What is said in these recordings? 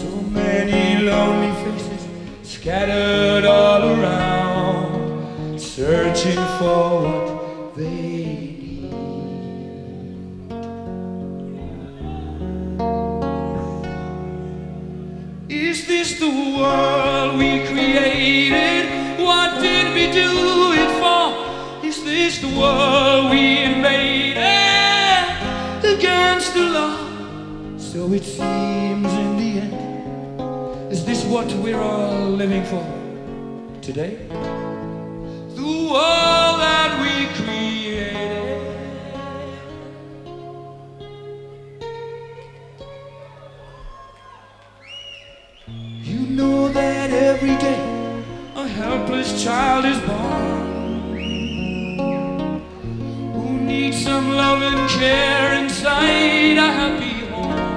many lonely faces scattered all around, searching for what they need. Is this the world we created? What did we do it for? Is this the world we invaded against the law? So it seems in the end. Is this what we're all living for today? The world that we created. You know that every day a helpless child is born who needs some love and care inside a happy home.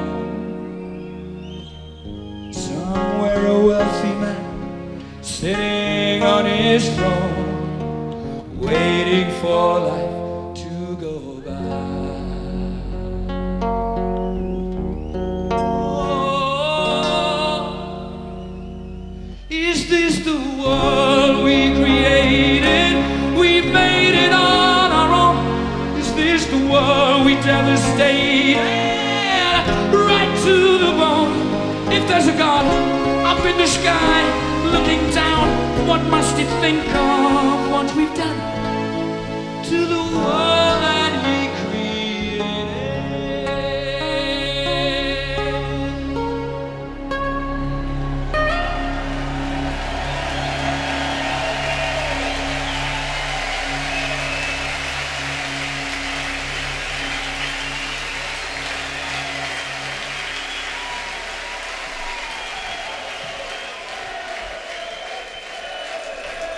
Somewhere a wealthy man sitting on his throne, waiting for life to go by. Oh, is this the world we created? We made it on our own. Is this the world we devastated right to the bone? If there's a God up in the sky looking down, what must he think of what we've done to the world?